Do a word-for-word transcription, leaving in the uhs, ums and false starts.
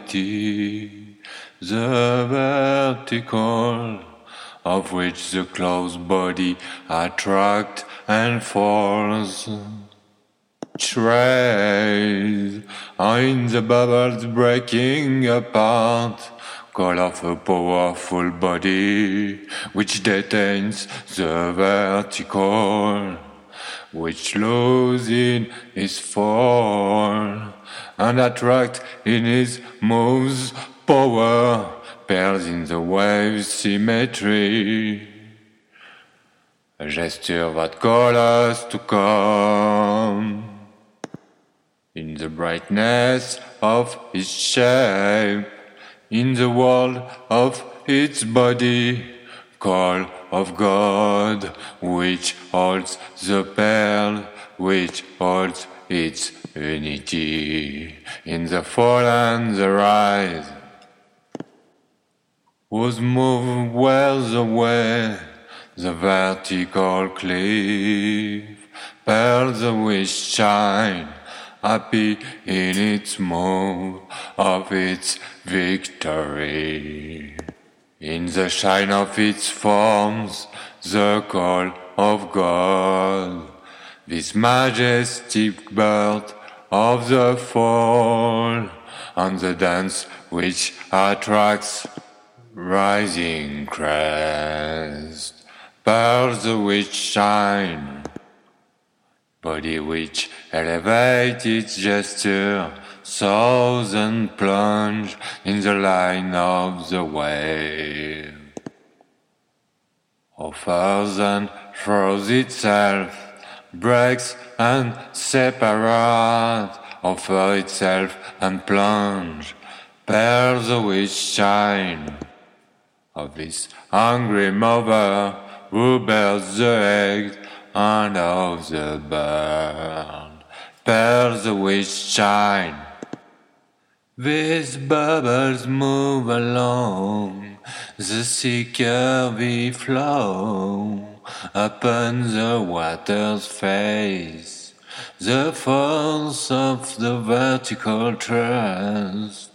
unity, the vertical, of which the closed body attracts and falls. Trace in the bubbles breaking apart, call of a powerful body which detains the vertical, which losing his fall and attract in his moves power, pairs in the wave symmetry. A gesture that calls us to come in the brightness of his shape, in the world of its body, call of God, which holds the pearl, which holds its unity, in the fall and the rise, whose move wears away the vertical cliff, pearls which shine, happy in its move of its victory. In the shine of its forms, the call of God, this majestic birth of the fall, and the dance which attracts rising crest, pearls which shine, body which elevates its gesture, soars and plunge in the line of the wave, offers and throws itself, breaks and separates, offer itself and plunge, pearls which shine, of this hungry mother who bears the egg and of the bird, pearls which shine. These bubbles move along the sea curvy flow upon the water's face, the force of the vertical thrust